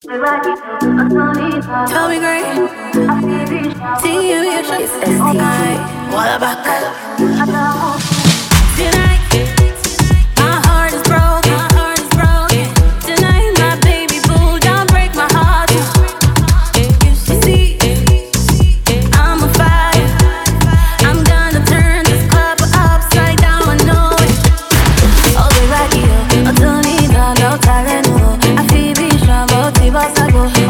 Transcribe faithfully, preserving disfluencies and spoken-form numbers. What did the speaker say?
Tell me great. See you, you should. It's S T G. What about tonight? My heart is broken. My heart is broken. Tonight, my baby boo, don't break my heart. You see, I'm on fire. I'm gonna turn this club upside down. I know it. Oh, baby, oh, Tony, no, no, talent, no. I feel be strong, but it's possible.